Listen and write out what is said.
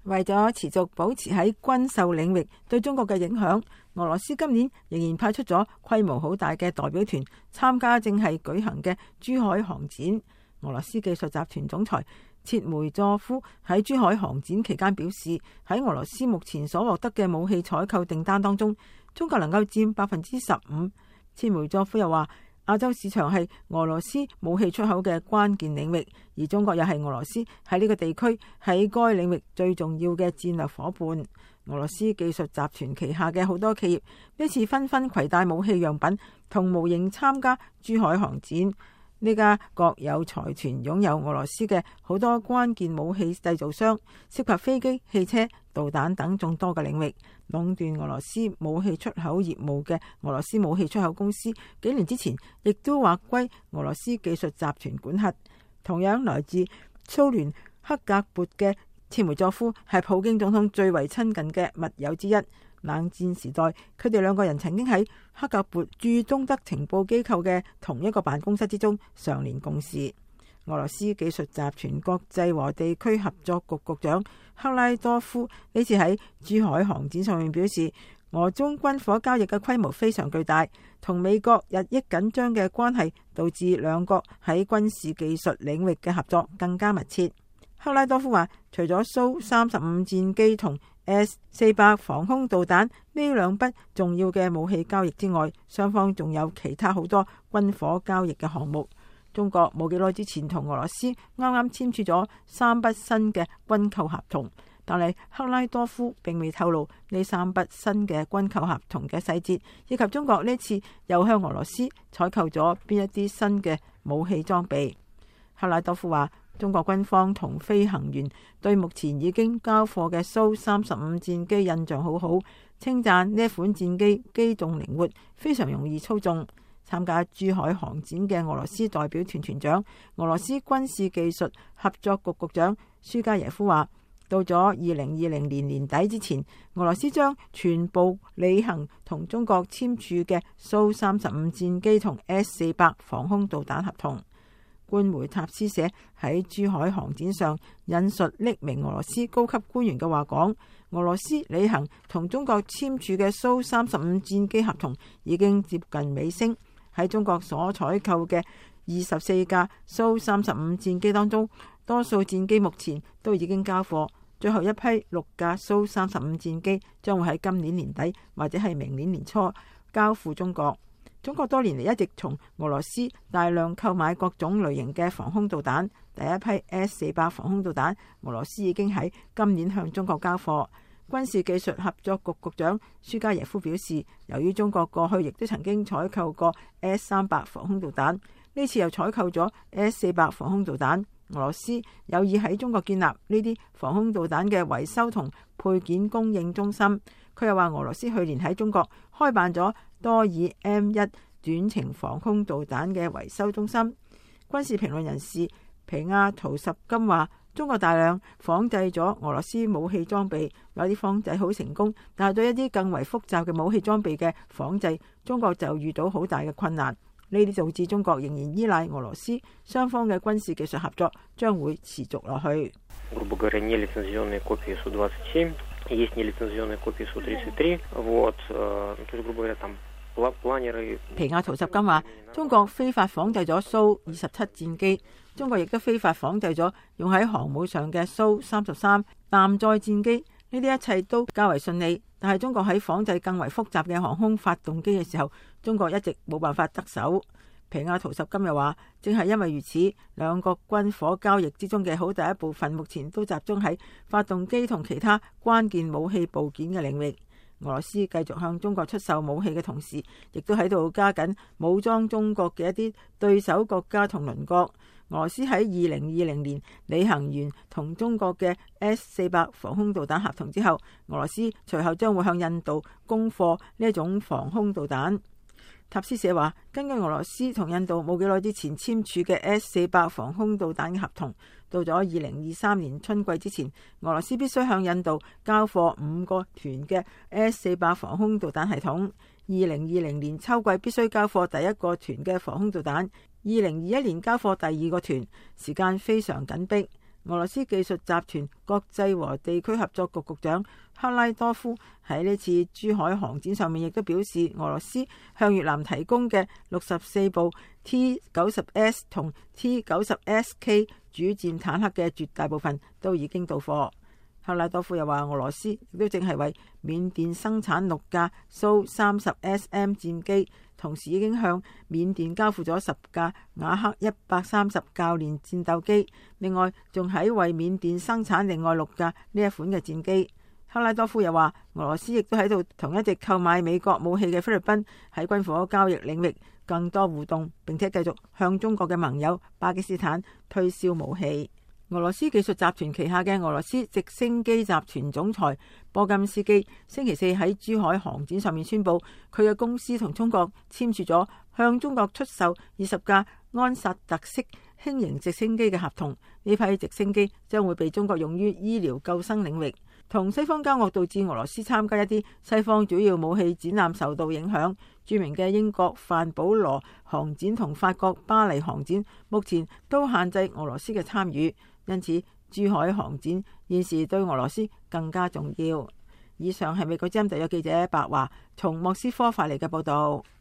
為咗持續保持喺軍售領域對中國嘅影響，俄羅斯今年仍然派出咗規模好大嘅代表團參加正係舉行嘅珠海航展。俄羅斯技術集團總裁切梅佐夫喺珠海航展期間表示，喺俄羅斯目前所獲得嘅武器採購訂單當中，中國能夠佔15%。切梅佐夫又話，亞洲市場係俄羅斯武器出口嘅關鍵領域，而中國又係俄羅斯喺呢個地區喺該領域最重要嘅戰略夥伴。俄羅斯技術集團旗下嘅好多企業呢次紛紛攜帶武器樣品同模型參加珠海航展。呢家國有財團擁有俄羅斯嘅好多關鍵武器製造商，涉及飛機、汽車、導彈等眾多嘅領域。壟斷俄羅斯武器出口業務嘅俄羅斯武器出口公司，幾年之前亦都劃歸俄羅斯技術集團管轄。同樣來自蘇聯克格勃嘅切梅佐夫係普京總統最為親近嘅密友之一。冷戰時代，佢哋兩個人曾經喺克格勃駐東德情報機構嘅同一個辦公室之中常年共事。俄羅斯技術集團國際和地區合作局局長克拉多夫呢次喺珠海航展上面表示，俄中軍火交易嘅規模非常巨大，同美國日益緊張嘅關係導致兩國喺軍事技術領域嘅合作更加密切。克拉多夫話，除咗蘇35戰機同S-400防空導彈呢兩筆重要嘅武器交易之外，雙方仲有其他好多軍火交易嘅項目。中國冇幾耐之前同俄羅斯啱啱簽署咗3筆新嘅軍購合同，但係克拉多夫並未透露呢3筆新嘅軍購合同嘅細節，以及中國呢次又向俄羅斯採購咗邊一啲新嘅武器裝備。克拉多夫話，中國軍方同飛行員對目前已經交貨嘅蘇35戰機印象好好，稱讚呢一款戰機機動靈活，非常容易操縱。參加珠海航展嘅俄羅斯代表團團長、俄羅斯軍事技術合作局局長舒加耶夫話，到咗2020年年底之前，俄羅斯將全部履行同中國簽署嘅蘇35戰機同 S-400防空導彈合同。官媒塔斯社喺珠海航展上引述匿名俄羅斯高級官員嘅話講，俄羅斯履行同中國簽署嘅蘇35戰機合同已經接近尾聲。喺中國所採購嘅24架蘇35戰機當中，多數戰機目前都已經交貨，最後一批6架蘇35戰機將會喺今年年底或者係明年年初交付中國。中國多年嚟一直從俄羅斯大量購買各種類型嘅防空導彈，第一批 S-400防空導彈，俄羅斯已經喺今年向中國交貨。軍事技術合作局局長舒加耶夫表示，由於中國過去亦都曾經採購過 S-300防空導彈，呢次又採購咗 S-400防空導彈，俄羅斯有意喺中國建立呢啲防空導彈嘅維修同配件供應中心。佢又話，俄羅斯去年喺中國開辦咗多爾 M1 短程防空導彈嘅維修中心。軍事評論人士皮亞圖什金話，中國大量仿製咗俄羅斯武器裝備，有啲仿製好成功，但係對一啲更為複雜嘅武器裝備嘅仿製，中國就遇到好大嘅困難。呢啲導致中國仍然依賴俄羅斯，雙方嘅軍事技術合作將會持續落去。皮亞圖什金話，中國非法仿製咗蘇27戰機，中國亦都非法仿製咗用喺航母上嘅蘇33艦載戰機，呢啲一切都較為順利。但係中國喺仿製更為複雜嘅航空發動機嘅時候，中國一直冇辦法得手。皮亞圖什金又話，正係因為如此，兩國軍火交易之中嘅好大一部分目前都集中喺發動機同其他關鍵武器部件嘅領域。俄羅斯繼續向中國出售武器嘅同時，亦都喺度加緊武裝中國嘅一啲對手國家同鄰國。俄羅斯喺2020年履行完同中國嘅 S-400防空導彈合同之後，俄羅斯隨後將會向印度供貨呢一種防空導彈。塔斯社話，根據俄羅斯同印度冇幾耐之前簽署嘅 S-400防空導彈嘅合同，到咗2023年春季之前，俄羅斯必須向印度交貨5個團嘅 S-400防空導彈系統。2020年秋季必須交貨第一個團嘅防空導彈，2021年交貨第2個團，時間非常緊迫。 俄羅斯技術集團國際和地區合作局局長克拉多夫喺呢次珠海航展上面亦都表示，俄羅斯向越南提供嘅64部 T-90S 同 T-90SK 主戰坦克嘅絕大部分都已經到貨。克拉多夫又話，俄羅斯亦都正係為緬甸生產6架蘇 30SM 戰機，同時已經向緬甸交付咗10架瓦克130教練戰鬥機，另外仲喺為緬甸生產另外6架呢一款嘅戰機。克拉多夫又話，俄羅斯亦都喺度同一直購買美國武器嘅菲律賓喺軍火交易領域更多互動，並且繼續向中國嘅盟友巴基斯坦推銷武器。俄羅斯技術集團旗下嘅俄羅斯直升機集團總裁波金斯基星期四喺珠海航展上面宣布，佢嘅公司同中國簽署咗向中國出售20架安薩特式輕型直升機嘅合同。呢批直升機將會被中國用於醫療救生領域。同西方交惡導致俄羅斯參加一啲西方主要武器展覽受到影響。著名嘅英國范保羅航展同法國巴黎航展目前都限制俄羅斯嘅參與，因此珠海航展現時對俄羅斯更加重要。以上係美國之音特約記者白華從莫斯科發嚟嘅報道。